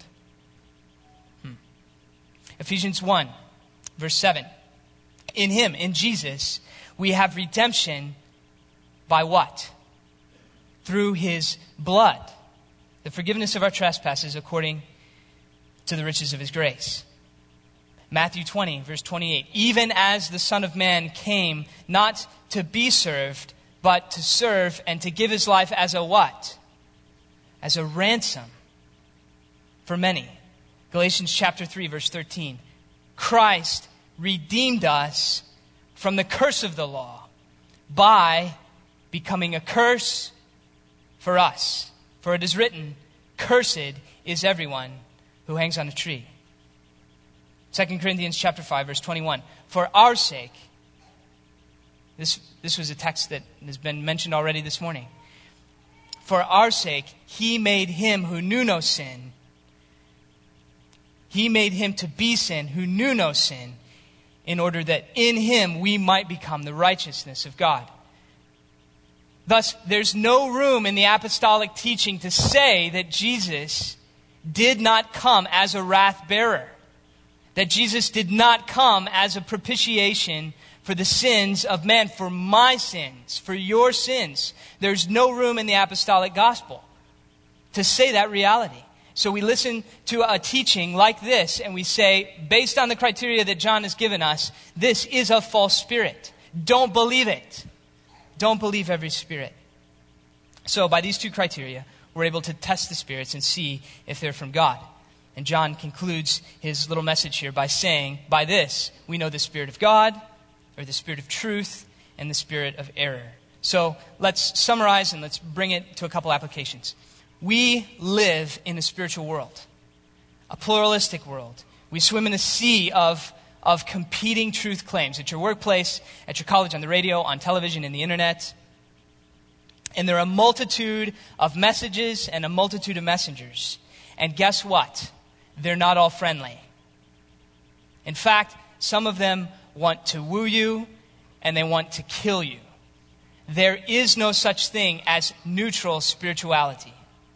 Ephesians 1, verse 7. In him, in Jesus, we have redemption by what? Through his blood. The forgiveness of our trespasses according to the riches of his grace. Matthew 20, verse 28. Even as the Son of Man came not to be served, but to serve and to give his life as a what? As a ransom for many. Galatians chapter 3, verse 13. Christ redeemed us from the curse of the law by becoming a curse for us. For it is written, cursed is everyone who hangs on a tree. 2 Corinthians chapter 5, verse 21. For our sake, this was a text that has been mentioned already this morning. For our sake, he made him who knew no sin. He made him to be sin who knew no sin, in order that in him we might become the righteousness of God. Thus, there's no room in the apostolic teaching to say that Jesus did not come as a wrath bearer. That Jesus did not come as a propitiation for the sins of man, for my sins, for your sins. There's no room in the apostolic gospel to say that reality. So we listen to a teaching like this and we say, based on the criteria that John has given us, this is a false spirit. Don't believe it. Don't believe every spirit. So by these two criteria, we're able to test the spirits and see if they're from God. And John concludes his little message here by saying, by this, we know the Spirit of God, or the Spirit of truth, and the Spirit of error. So let's summarize and let's bring it to a couple applications. We live in a spiritual world, a pluralistic world. We swim in a sea of competing truth claims at your workplace, at your college, on the radio, on television, and the internet. And there are a multitude of messages and a multitude of messengers. And guess what? They're not all friendly. In fact, some of them want to woo you and they want to kill you. There is no such thing as neutral spirituality.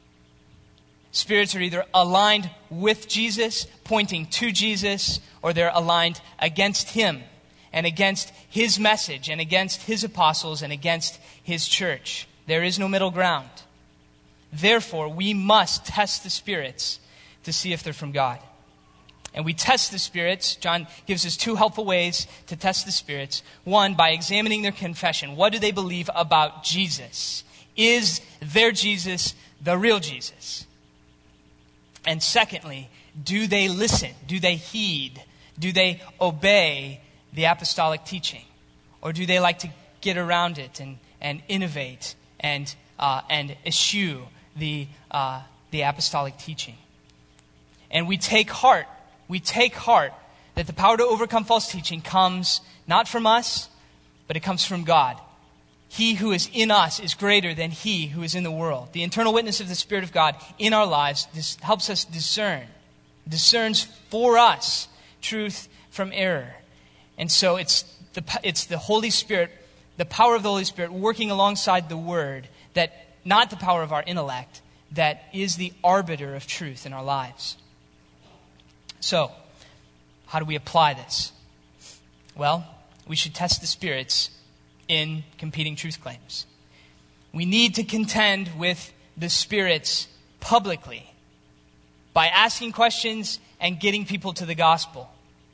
Spirits are either aligned with Jesus, pointing to Jesus, or they're aligned against him and against his message and against his apostles and against his church. There is no middle ground. Therefore, we must test the spirits to see if they're from God. And we test the spirits. John gives us two helpful ways to test the spirits. One, by examining their confession. What do they believe about Jesus? Is their Jesus the real Jesus? And secondly, do they listen? Do they heed? Do they obey the apostolic teaching? Or do they like to get around it and innovate and eschew the apostolic teaching? And we take heart that the power to overcome false teaching comes not from us, but it comes from God. He who is in us is greater than he who is in the world. The internal witness of the Spirit of God in our lives helps us discerns for us truth from error. And so it's the Holy Spirit, the power of the Holy Spirit working alongside the Word, that not the power of our intellect, that is the arbiter of truth in our lives. So, how do we apply this? Well, we should test the spirits in competing truth claims. We need to contend with the spirits publicly by asking questions and getting people to the gospel.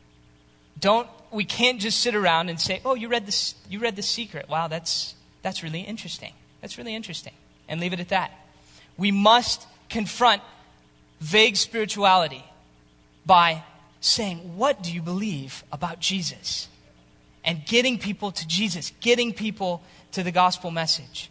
We can't just sit around and say, "Oh, you read The Secret. Wow, that's really interesting. That's really interesting." And leave it at that. We must confront vague spirituality by saying, "What do you believe about Jesus?" And getting people to Jesus, getting people to the gospel message.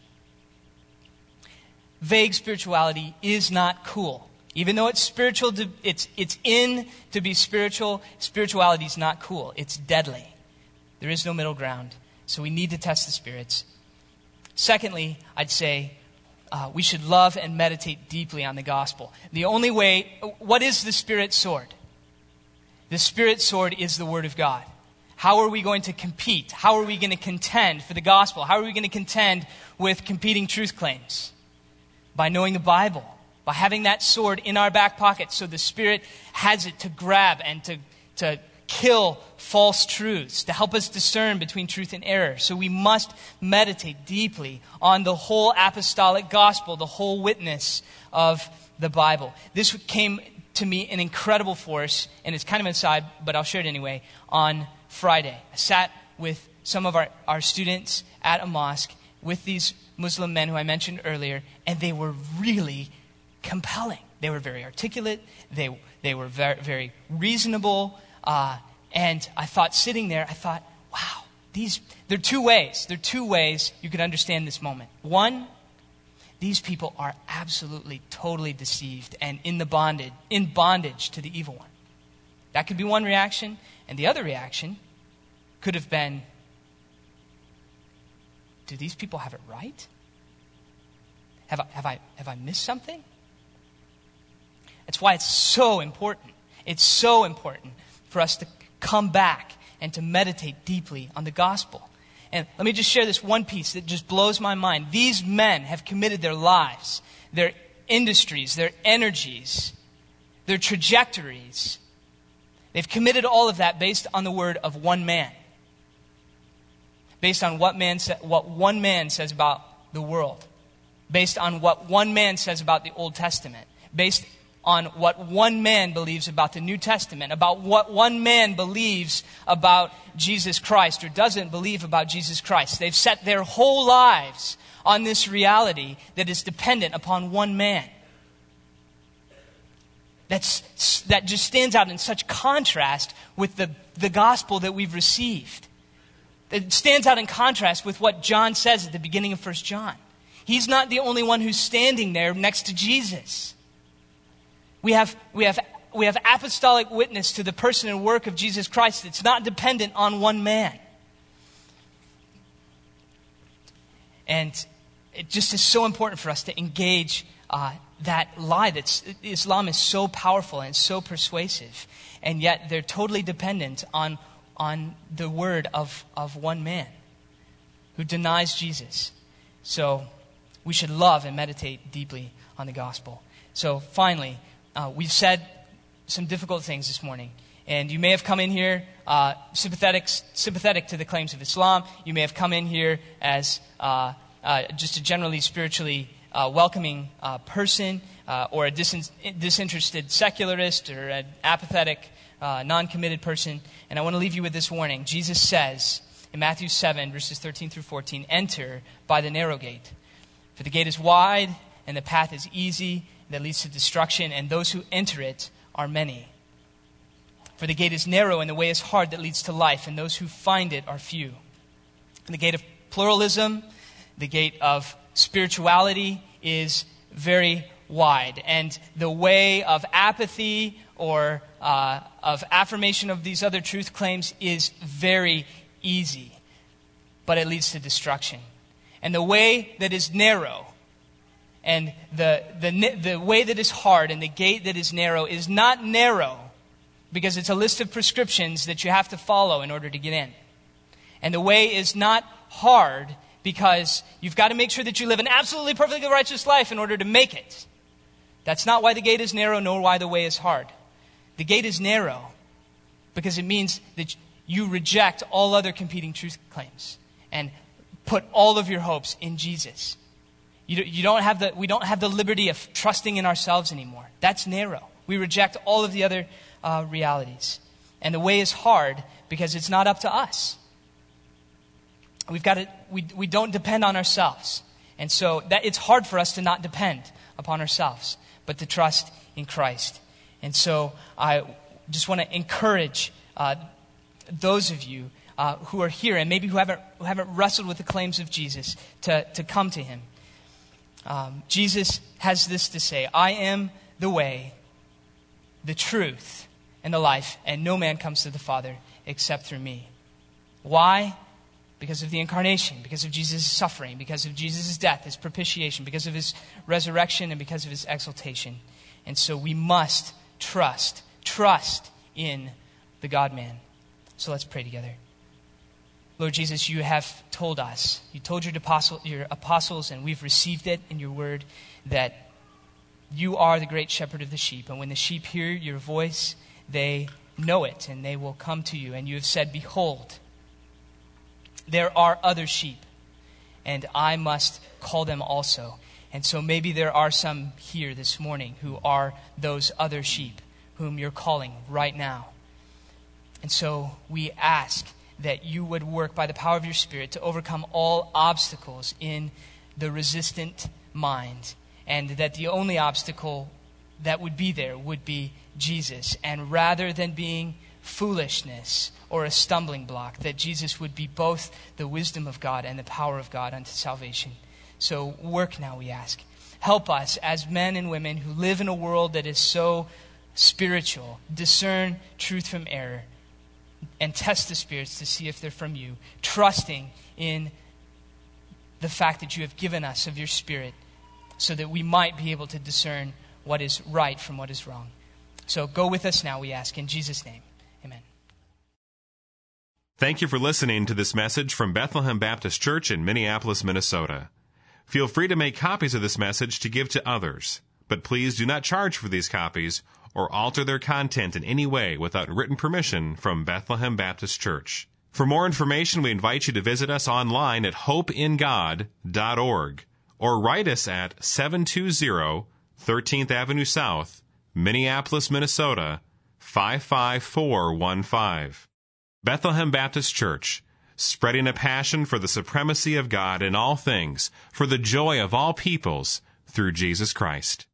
Vague spirituality is not cool. Even though it's spiritual, it's in to be spiritual, spirituality is not cool. It's deadly. There is no middle ground. So we need to test the spirits. Secondly, I'd say we should love and meditate deeply on the gospel. The only way, what is the Spirit's sword? The Spirit's sword is the Word of God. How are we going to compete? How are we going to contend for the gospel? How are we going to contend with competing truth claims? By knowing the Bible. By having that sword in our back pocket so the Spirit has it to grab and to kill false truths, to help us discern between truth and error. So we must meditate deeply on the whole apostolic gospel, the whole witness of the Bible. This came to me in incredible force, and it's kind of an aside, but I'll share it anyway, on Friday. I sat with some of our students at a mosque with these Muslim men who I mentioned earlier, and they were really compelling. They were very articulate. They were very, very reasonable. And I thought, sitting there, wow, there are two ways. There are two ways you could understand this moment. One, these people are absolutely, totally deceived and in bondage to the evil one. That could be one reaction. And the other reaction could have been, do these people have it right? Have I missed something? That's why it's so important. It's so important for us to come back and to meditate deeply on the gospel. And let me just share this one piece that just blows my mind. These men have committed their lives, their industries, their energies, their trajectories. They've committed all of that based on the word of one man. Based on what one man says about the world. Based on what one man says about the Old Testament. Based on what one man believes about the New Testament, about what one man believes about Jesus Christ or doesn't believe about Jesus Christ. They've set their whole lives on this reality that is dependent upon one man. That just stands out in such contrast with the gospel that we've received. It stands out in contrast with what John says at the beginning of 1 John. He's not the only one who's standing there next to Jesus. We have apostolic witness to the person and work of Jesus Christ. It's not dependent on one man. And it just is so important for us to engage that lie that Islam is so powerful and so persuasive, and yet they're totally dependent on the word of one man who denies Jesus. So we should love and meditate deeply on the gospel. So finally, we've said some difficult things this morning. And you may have come in here sympathetic to the claims of Islam. You may have come in here as just a generally spiritually welcoming person, or a disinterested secularist, or an apathetic, non-committed person. And I want to leave you with this warning. Jesus says in Matthew 7, verses 13 through 14, "Enter by the narrow gate. For the gate is wide, and the path is easy, that leads to destruction, and those who enter it are many. For the gate is narrow, and the way is hard that leads to life, and those who find it are few. And the gate of pluralism, the gate of spirituality, is very wide. And the way of apathy or of affirmation of these other truth claims is very easy, but it leads to destruction. And the way that is narrow, and the way that is hard, and the gate that is narrow is not narrow because it's a list of prescriptions that you have to follow in order to get in. And the way is not hard because you've got to make sure that you live an absolutely perfectly righteous life in order to make it. That's not why the gate is narrow, nor why the way is hard. The gate is narrow because it means that you reject all other competing truth claims and put all of your hopes in Jesus. We don't have the liberty of trusting in ourselves anymore. That's narrow. We reject all of the other realities. And the way is hard because it's not up to us. We don't depend on ourselves. And so that it's hard for us to not depend upon ourselves, but to trust in Christ. And so I just want to encourage those of you who are here and maybe who haven't wrestled with the claims of Jesus to come to him. Jesus has this to say: "I am the way, the truth, and the life, and no man comes to the Father except through me." Why? Because of the incarnation, because of Jesus' suffering, because of Jesus' death, his propitiation, because of his resurrection, and because of his exaltation. And so we must trust in the God-man. So let's pray together. Lord Jesus, you have told us, you told your apostles, and we've received it in your word, that you are the great shepherd of the sheep. And when the sheep hear your voice, they know it, and they will come to you. And you have said, "Behold, there are other sheep, and I must call them also." And so maybe there are some here this morning who are those other sheep whom you're calling right now. And so we ask that you would work by the power of your Spirit to overcome all obstacles in the resistant mind, and that the only obstacle that would be there would be Jesus. And rather than being foolishness or a stumbling block, that Jesus would be both the wisdom of God and the power of God unto salvation. So work now, we ask. Help us as men and women who live in a world that is so spiritual, discern truth from error, and test the spirits to see if they're from you, trusting in the fact that you have given us of your Spirit so that we might be able to discern what is right from what is wrong. So go with us now, we ask, in Jesus' name. Amen. Thank you for listening to this message from Bethlehem Baptist Church in Minneapolis, Minnesota. Feel free to make copies of this message to give to others, but please do not charge for these copies or alter their content in any way without written permission from Bethlehem Baptist Church. For more information, we invite you to visit us online at hopeingod.org or write us at 720 13th Avenue South, Minneapolis, Minnesota, 55415. Bethlehem Baptist Church, spreading a passion for the supremacy of God in all things, for the joy of all peoples, through Jesus Christ.